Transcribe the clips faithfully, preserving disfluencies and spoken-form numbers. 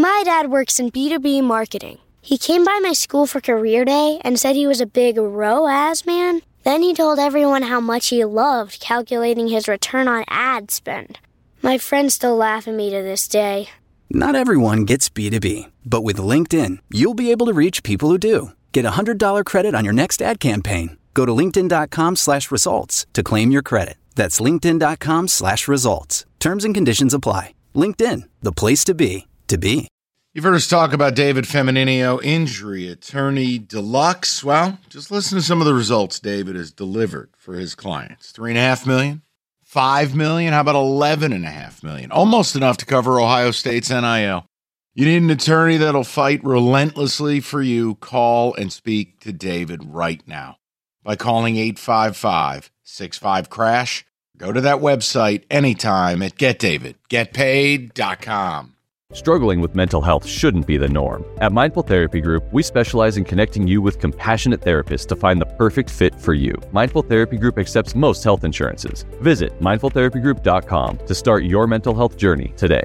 My dad works in B two B marketing. He came by my school for career day and said he was a big R O A S man. Then he told everyone how much he loved calculating his return on ad spend. My friends still laugh at me to this day. Not everyone gets B two B, but with LinkedIn, you'll be able to reach people who do. Get a one hundred dollars credit on your next ad campaign. Go to linkedin.com slash results to claim your credit. That's linkedin.com slash results. Terms and conditions apply. LinkedIn, the place to be, to be. You've heard us talk about David Femininio, injury attorney deluxe. Well, just listen to some of the results David has delivered for his clients. Three and a half million, five million, how about eleven and a half million? Almost enough to cover Ohio State's N I L. You need an attorney that'll fight relentlessly for you. Call and speak to David right now by calling eight five five, six five, crash. Go to that website anytime at get david get paid dot com. Struggling with mental health shouldn't be the norm. At Mindful Therapy Group, we specialize in connecting you with compassionate therapists to find the perfect fit for you. Mindful Therapy Group accepts most health insurances. Visit mindful therapy group dot com to start your mental health journey today.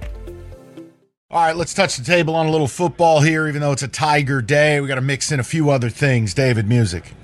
All right, let's touch the table on a little football here, even though it's a Tiger Day. We got to mix in a few other things. David, music.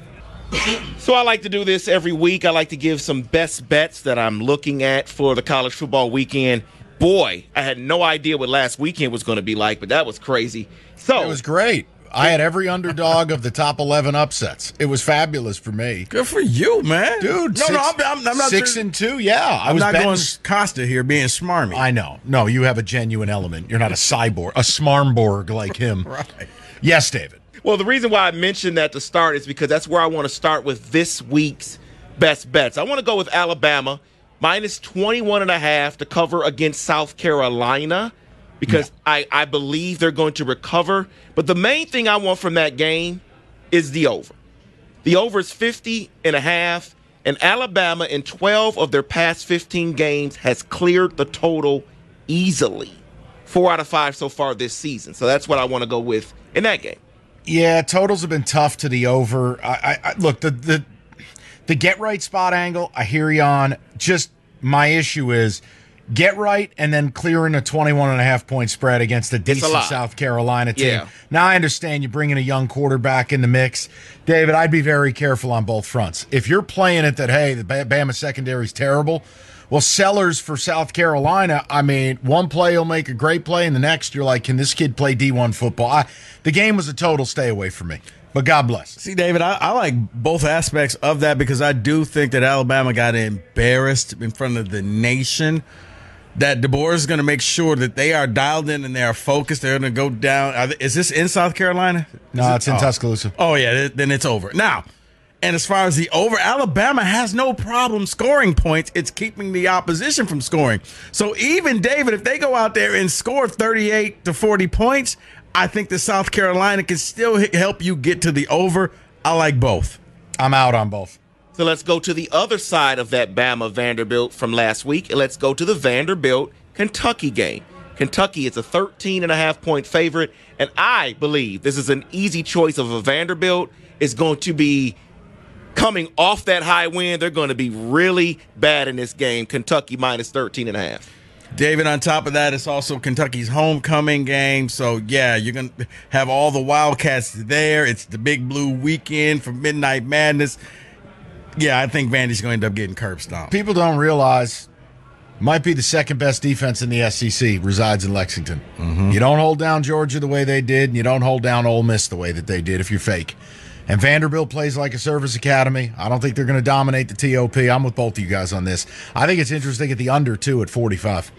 So I like to do this every week. I like to give some best bets that I'm looking at for the college football weekend. Boy, I had no idea what last weekend was going to be like, but that was crazy. So it was great. I had every underdog of the top eleven upsets. It was fabulous for me. Good for you, man. Dude, no, six, no, I'm, I'm, I'm not six and two, yeah. I I'm was not betting, going Costa here being smarmy. I know. No, you have a genuine element. You're not a cyborg, a smarmborg like him. Right. Yes, David. Well, the reason why I mentioned that to start is because that's where I want to start with this week's best bets. I want to go with Alabama. Minus twenty-one and a half to cover against South Carolina because yeah. I, I believe they're going to recover. But the main thing I want from that game is the over. The over is fifty and a half, and Alabama in twelve of their past fifteen games has cleared the total easily. Four out of five so far this season. So that's what I want to go with in that game. Yeah, totals have been tough to the over. I, I, I look, the the The get right spot angle, I hear you on. Just my issue is get right and then clearing a twenty-one and a half point spread against a decent a South Carolina team. Yeah. Now, I understand you bringing a young quarterback in the mix. David, I'd be very careful on both fronts. If you're playing it that, hey, the Bama secondary is terrible, well, sellers for South Carolina, I mean, one play will make a great play, and the next you're like, can this kid play D one football? I, the game was a total stay away from me. But God bless. See, David, I, I like both aspects of that because I do think that Alabama got embarrassed in front of the nation. That DeBoer is going to make sure that they are dialed in and they are focused. They're going to go down. Are they, is this in South Carolina? Is no, it, it's in oh. Tuscaloosa. Oh, yeah, then it's over. Now, and as far as the over, Alabama has no problem scoring points. It's keeping the opposition from scoring. So even, David, if they go out there and score thirty-eight to forty points, I think that South Carolina can still help you get to the over. I like both. I'm out on both. So let's go to the other side of that Bama Vanderbilt from last week, and let's go to the Vanderbilt Kentucky game. Kentucky is a thirteen and a half point favorite, and I believe this is an easy choice of a Vanderbilt. Is going to be coming off that high win. They're going to be really bad in this game. Kentucky minus thirteen and a half. David, on top of that, it's also Kentucky's homecoming game. So, yeah, you're going to have all the Wildcats there. It's the Big Blue weekend for Midnight Madness. Yeah, I think Vandy's going to end up getting curb stomped. People don't realize might be the second best defense in the S E C resides in Lexington. Mm-hmm. You don't hold down Georgia the way they did, and you don't hold down Ole Miss the way that they did if you're fake. And Vanderbilt plays like a service academy. I don't think they're going to dominate the T O P. I'm with both of you guys on this. I think it's interesting at the under, too, at forty-five.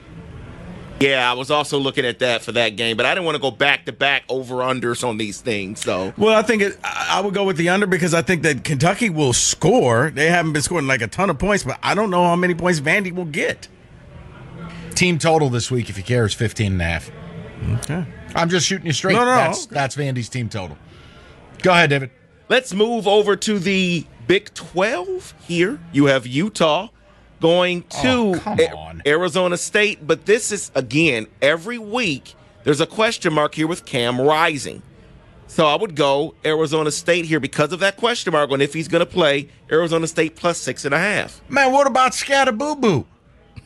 Yeah, I was also looking at that for that game, but I didn't want to go back-to-back over-unders on these things. So, well, I think it, I would go with the under because I think that Kentucky will score. They haven't been scoring like a ton of points, but I don't know how many points Vandy will get. Team total this week, if you care, is fifteen and a half. Okay. I'm just shooting you straight. No, no, that's, okay. that's Vandy's team total. Go ahead, David. Let's move over to the Big twelve here. You have Utah going to oh, come on. A- Arizona State, but this is, again, every week there's a question mark here with Cam Rising. So I would go Arizona State here because of that question mark on if he's going to play Arizona State plus six and a half. Man, what about Scatterboo-Boo?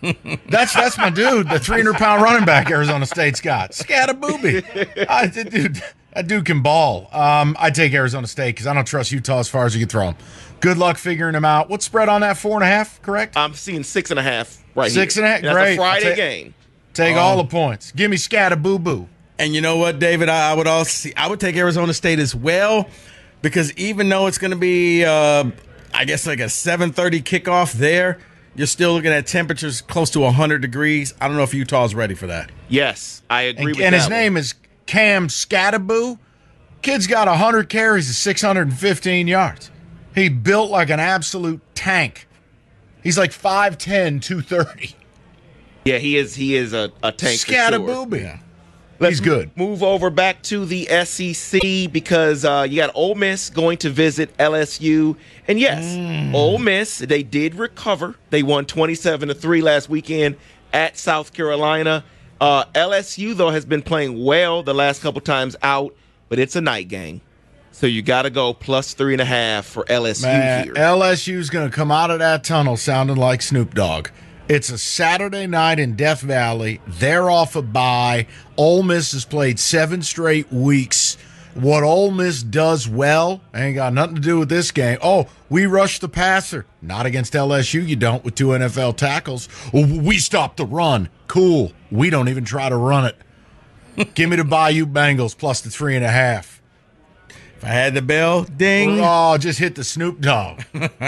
That's that's my dude, the three hundred pound running back Arizona State's got. Scattabooby. I, dude, that dude can ball. Um, I take Arizona State because I don't trust Utah as far as you can throw them. Good luck figuring them out. What spread on that? Four and a half, correct? I'm seeing six and a half right six here. and a half, That's great. a Friday ta- game. Take um, all the points. Give me Scattaboo-boo. And you know what, David? I, I would also see, I would take Arizona State as well, because even though it's going to be, uh, I guess, like a seven thirty kickoff there, you're still looking at temperatures close to one hundred degrees. I don't know if Utah's ready for that. Yes, I agree and, with and that. And his one. name is Cam Scattaboo. Kid's got one hundred carries of six hundred fifteen yards. He built like an absolute tank. He's like five ten, two thirty. Yeah, he is He is a, a tank for sure. Scattabooby. Yeah. Let's He's good. Move over back to the S E C because uh, you got Ole Miss going to visit L S U. And yes, mm. Ole Miss, they did recover. They won twenty-seven to three last weekend at South Carolina. Uh, L S U, though, has been playing well the last couple times out, but it's a night game. So you got to go plus three and a half for L S U Man, here. L S U's going to come out of that tunnel sounding like Snoop Dogg. It's a Saturday night in Death Valley. They're off a bye. Ole Miss has played seven straight weeks. What Ole Miss does well ain't got nothing to do with this game. Oh, we rush the passer. Not against L S U, you don't, with two N F L tackles. We stop the run. Cool. We don't even try to run it. Give me the Bayou Bengals plus the three and a half. If I had the bell, ding. Oh, just hit the Snoop Dogg.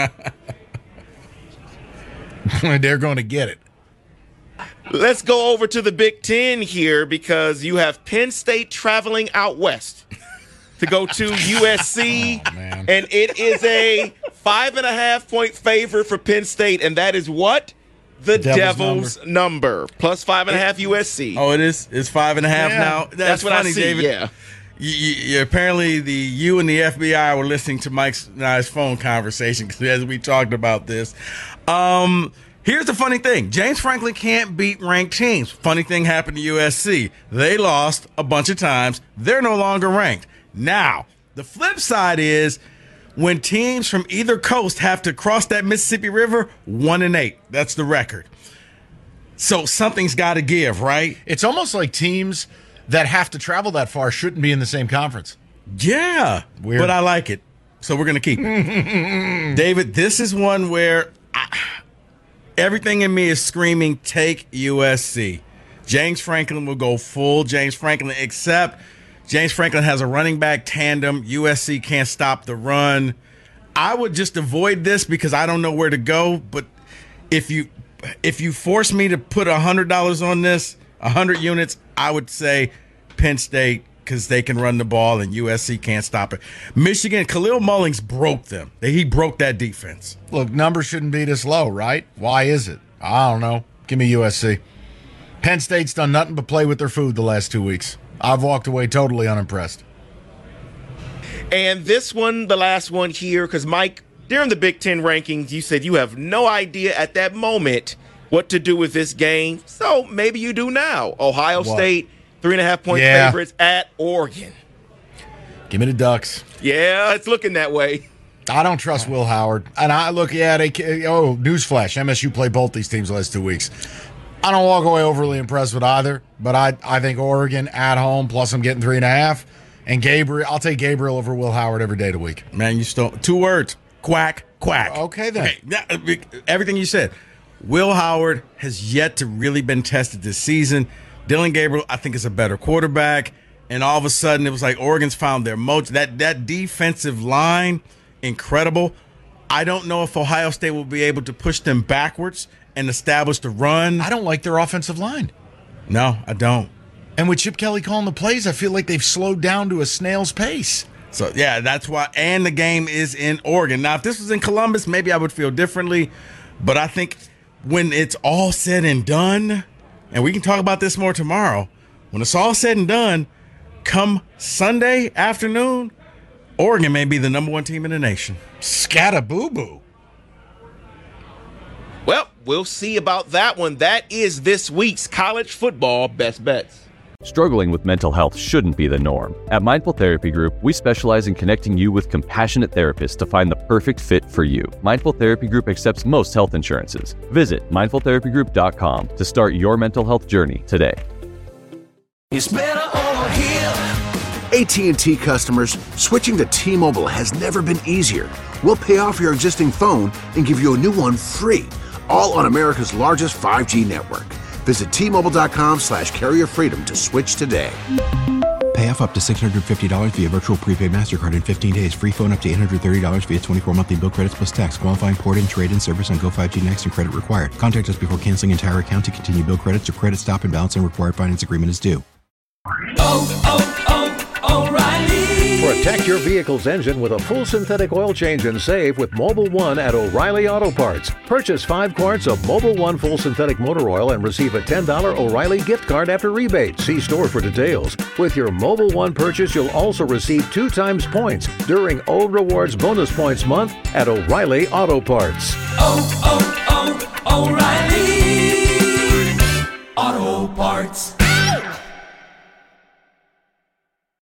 They're going to get it. Let's go over to the Big Ten here because you have Penn State traveling out west to go to U S C, oh, man. And it is a five and a half point favorite for Penn State, and that is what? The Devil's, Devil's number. number. Plus five and a half U S C. Oh, it is? It's five and a half yeah. now? That's, That's what funny, I see, David. yeah. You, you, apparently, the you and the F B I were listening to Mike's and I's phone conversation as we talked about this. Um, here's the funny thing: James Franklin can't beat ranked teams. Funny thing happened to U S C; they lost a bunch of times. They're no longer ranked. Now, the flip side is when teams from either coast have to cross that Mississippi River, one and eight. That's the record. So something's got to give, right? It's almost like teams that have to travel that far shouldn't be in the same conference. Yeah, Weird. But I like it, so we're going to keep it. David, this is one where I, everything in me is screaming, take U S C. James Franklin will go full James Franklin, except James Franklin has a running back tandem. U S C can't stop the run. I would just avoid this because I don't know where to go, but if you if you force me to put one hundred dollars on this, one hundred units, I would say Penn State because they can run the ball and U S C can't stop it. Michigan, Khalil Mullings broke them. He broke that defense. Look, numbers shouldn't be this low, right? Why is it? I don't know. Give me U S C. Penn State's done nothing but play with their food the last two weeks. I've walked away totally unimpressed. And this one, the last one here, because Mike, during the Big Ten rankings, you said you have no idea at that moment what to do with this game. So maybe you do now. Ohio what? State, three and a half point yeah. favorites at Oregon. Give me the Ducks. Yeah, it's looking that way. I don't trust Will Howard. And I look, yeah, they, oh, newsflash, M S U played both these teams the last two weeks. I don't walk away overly impressed with either, but I, I think Oregon at home, plus I'm getting three and a half. And Gabriel, I'll take Gabriel over Will Howard every day of the week. Man, you stole two words. Quack, quack. Okay, then. Okay, everything you said. Will Howard has yet to really been tested this season. Dylan Gabriel, I think, is a better quarterback. And all of a sudden, it was like Oregon's found their mojo. That, that defensive line, incredible. I don't know if Ohio State will be able to push them backwards and establish the run. I don't like their offensive line. No, I don't. And with Chip Kelly calling the plays, I feel like they've slowed down to a snail's pace. So, yeah, that's why. And the game is in Oregon. Now, if this was in Columbus, maybe I would feel differently. But I think when it's all said and done, and we can talk about this more tomorrow, when it's all said and done, come Sunday afternoon, Oregon may be the number one team in the nation. Scattaboo-boo. Well, we'll see about that one. That is this week's college football best bets. Struggling with mental health shouldn't be the norm. At Mindful Therapy Group, we specialize in connecting you with compassionate therapists to find the perfect fit for you. Mindful Therapy Group accepts most health insurances. Visit mindful therapy group dot com to start your mental health journey today. It's better over here. A T and T customers, switching to T-Mobile has never been easier. We'll pay off your existing phone and give you a new one free, all on America's largest five G network. Visit T Mobile dot com slash carrier freedom to switch today. Pay off up to six hundred fifty dollars via virtual prepaid MasterCard in fifteen days. Free phone up to eight hundred thirty dollars via twenty-four monthly bill credits plus tax. Qualifying port-in, trade-in service on Go five G Next and credit required. Contact us before canceling entire account to continue bill credits or credit stop and balance and required finance agreement is due. Oh, oh, oh, O'Reilly. Protect your vehicle's engine with a full synthetic oil change and save with Mobil one at O'Reilly Auto Parts. Purchase five quarts of Mobil one full synthetic motor oil and receive a ten dollars O'Reilly gift card after rebate. See store for details. With your Mobil one purchase, you'll also receive two times points during O Rewards Bonus Points Month at O'Reilly Auto Parts. Oh, oh, oh, O'Reilly Auto Parts.